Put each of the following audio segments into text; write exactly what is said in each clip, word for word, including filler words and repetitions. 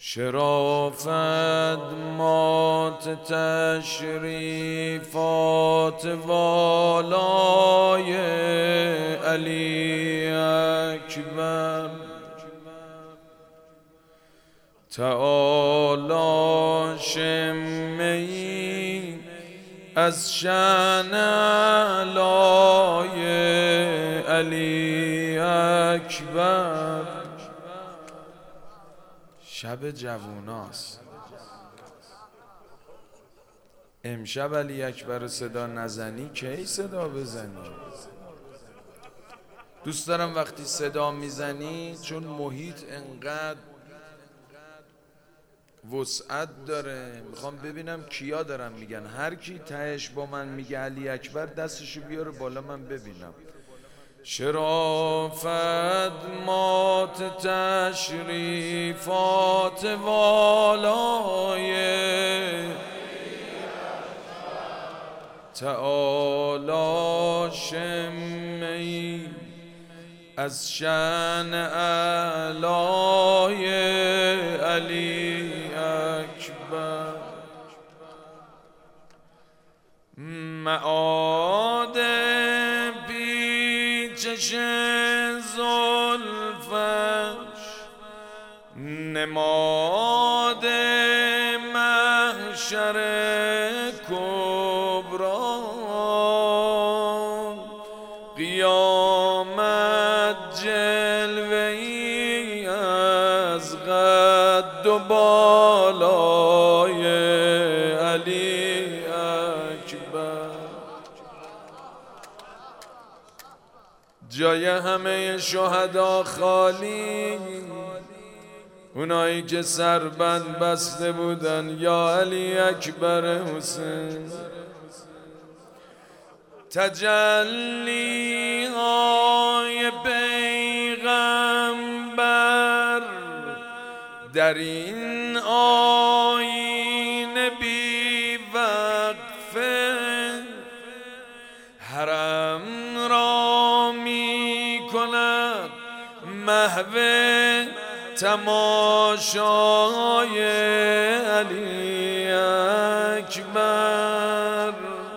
شرافت مات تشریفات والای علی اکبر، تعالی شمه‌ای از شأن علای علی اکبر. شب جووناست. امشب علی اکبر صدا نزنی کی صدا بزنی؟ دوست دارم وقتی صدا میزنی، چون محیط انقدر وسعت داره، میخوام ببینم کیا دارن میگن. هر کی تهش با من میگه علی اکبر دستشو بیاره بالا من ببینم. شرافت مات تشریفات والای تعالی شمه‌ای از شأن علای علی اکبر. معاد پیچش زلفش، نماد محشر کبری، قیامت جلوه‌ای از قد و بالای علی اکبر. جای همه شهدا خالی، اونایی که سربند بسته بودن یا علی اکبر حسین. تجلی های پیغمبر در این آیین بی وقفه، حرم را می کند محو تماشای علی اکبر.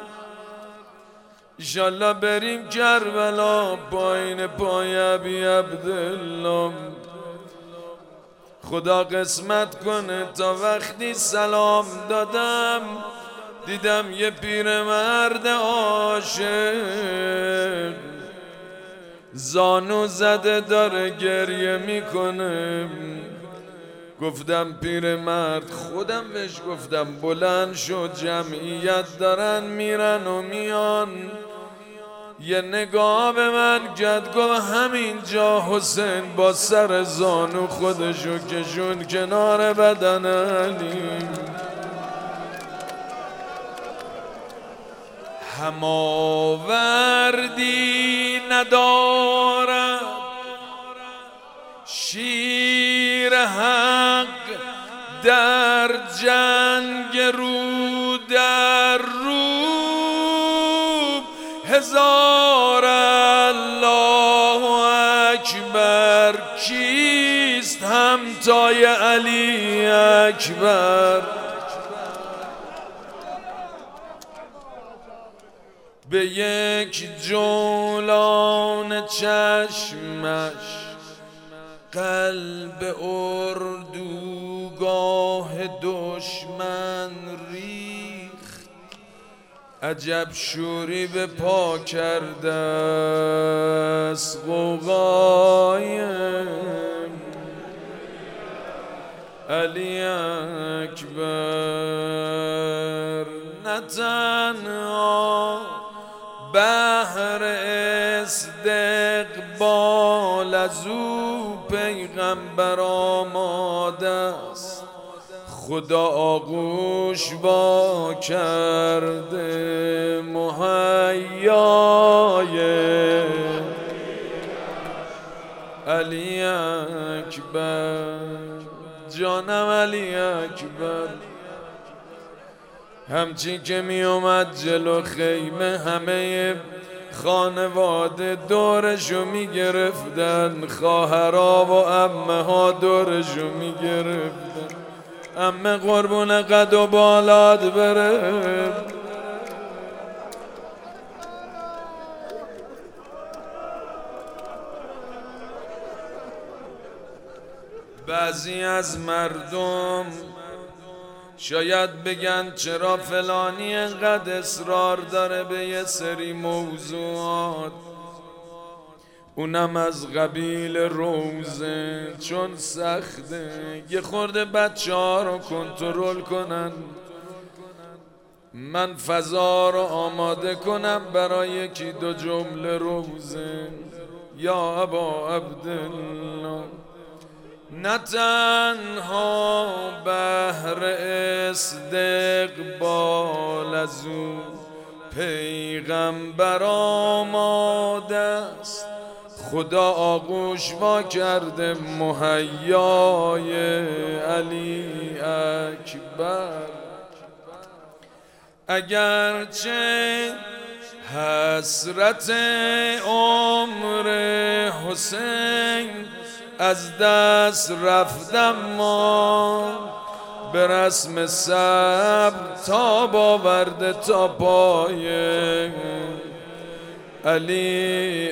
ایشالله بریم کربلا پایین پای ابی عبدالله. خدا قسمت کنه تا وقتی سلام دادم دیدم یه پیرمرد عاشق زانو زده داره گریه میکنه. گفتم پیرمرد، خودم بهش گفتم بلند شد، جمعیت دارن میرن و میان. یه نگاه به من کرد، گفت همینجا حسین با سر زانو خودشو کشون کنار بدن علی. هماوردی ندارد شیر حق در جنگ رو در رو، هزار الله اکبر کیست همتای علی اکبر. به یک جولان چشمش قلب اردوگاه دشمن ریخت، عجب شوری به پا کرده است غوغای علی اکبر. نه تنها بهر استقبال از او پیغمبر آماده است، خدا آغوش با کرده مهیای علی اکبر. جانم علی اکبر. همچین که می اومد جلو خیمه همه خانواده دورشو میگرفتن، خواهرها و عمه ها دورشو میگرفتن. عمه قربون قد و بالات بره، بعضی از مردم شاید بگن چرا فلانی انقدر اصرار داره به یه سری موضوعات، اونم از قبیل روزه، چون سخته یه خورده بچه ها رو کنترل کنن. من فضا رو آماده کنم برای یکی دو جمله روزه. یا ابا عبدالله، نه تنها بهر استقبال از او پیغمبر آماده است، خدا آغوش وا کرده مهیای علی اکبر. اگرچه حسرت عمر حسین از دست رفتم، ما به رسم صبر تاب آورده تا پای علی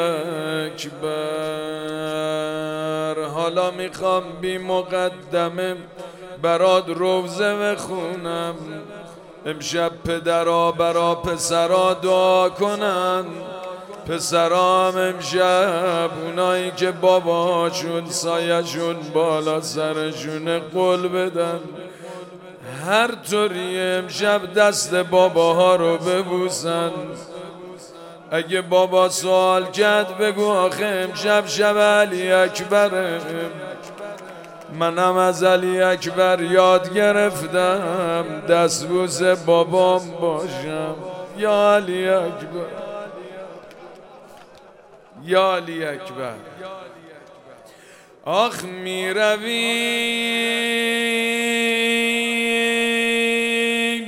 اکبر. حالا میخوام بی مقدمه برات روزه بخونم، امشب پدرها برا پسرها دعا کنن. پسرام امشب اونایی که باباشون سایشون بالا سرشون قول بدن، هر طوری امشب دست باباها رو ببوسن. اگه بابا سوال کرد بگو آخه امشب شب علی اکبره، منم از علی اکبر یاد گرفتم دستبوس بابام باشم. یا علی اکبر، یا علی اکبر. آخ می رویم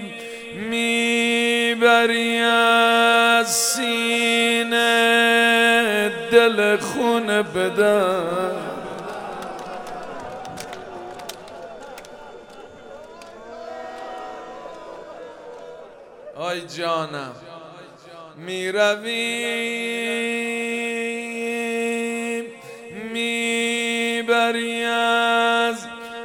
میبری از سینه دل خون بدن، آی جانم. می رویم میبری از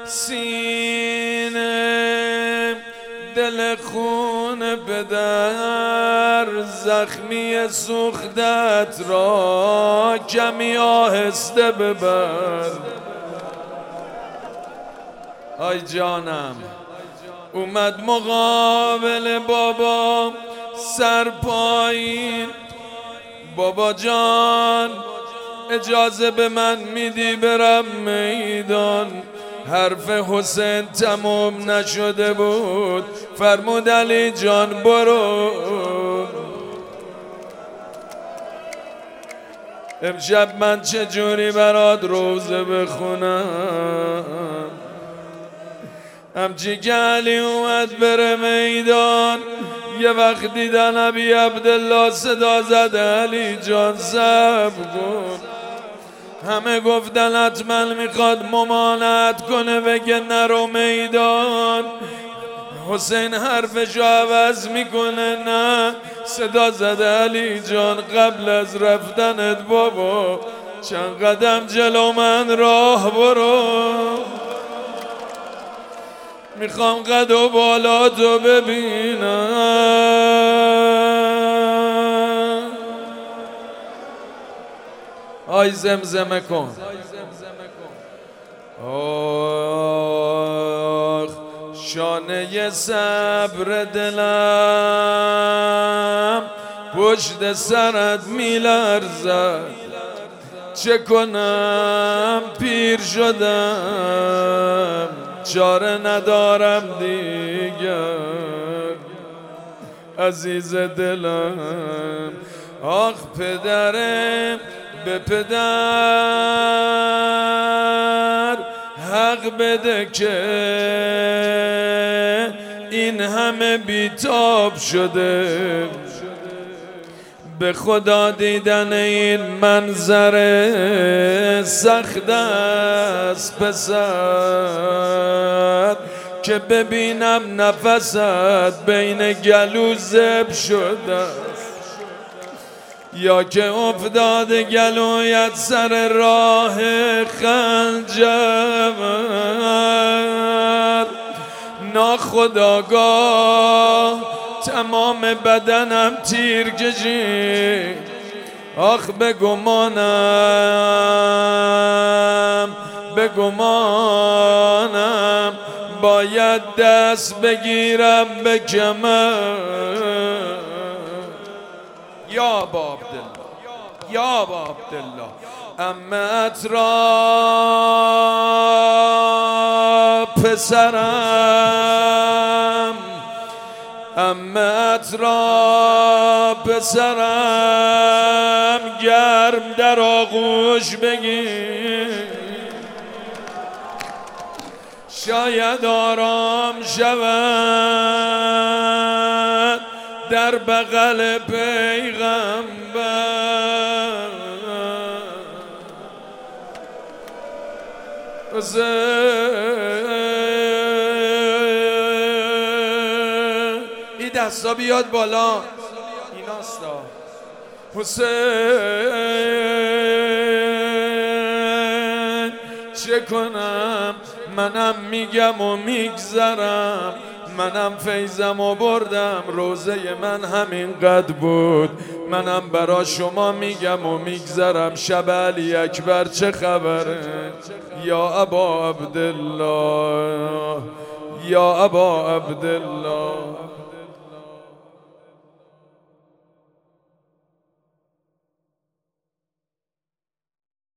سینه دل خون بدر، زخمی سوختت را کمی آهسته ببر. آی جانم. اومد مقابل بابا سر پایین، بابا جان اجازه به من میدی برم میدان؟ حرف حسین تموم نشده بود، فرمود علی جان برو. امشب من چجوری برات روزه بخونم؟ همچی که علی اومد بره میدان، یه وقت دیدن ابی عبدالله صدا زده علی جان صبر کن. همه گفتن حتما میخواد ممانعت کنه بگه نرو میدان. حسین حرفشو عوض میکنه، نه صدا زده علی جان قبل از رفتنت بابا چند قدم جلو من راه برو، میخوام قد و بالاتو ببینم. آی زمزمه کن. آخ شانه صبر دلم پشت سرت میلرزد، چه کنم پیر شدم چاره ندارم دیگر عزیز دلم. آخ پدرم به پدر حق بده که این همه بیتاب شده، به خدا دیدن این منظر سخت است پسر، که ببینم نفست بین گلو زب شده، یا که افتاده گلویت سر راه خنجر. ناخودآگاه تمام بدنم تیر کشید، آخ بگمانم بگمانم باید دست بگیرم به کمر. یا ابا عبدالله یا ابا عبدالله عمت را پسرم، عمت را پسرم گرم در آغوش بگیر، شاید آرام شود در بغل پیغمبر. این دستا بیاد بالا، ایناستا. حسین چه کنم، منم میگم و میگذرم، منم فیضم و بردم، روزه من همین قد بود، منم برا شما میگم و میگذرم. شب علی اکبر چه خبره یا ابا عبدالله یا ابا عبدالله.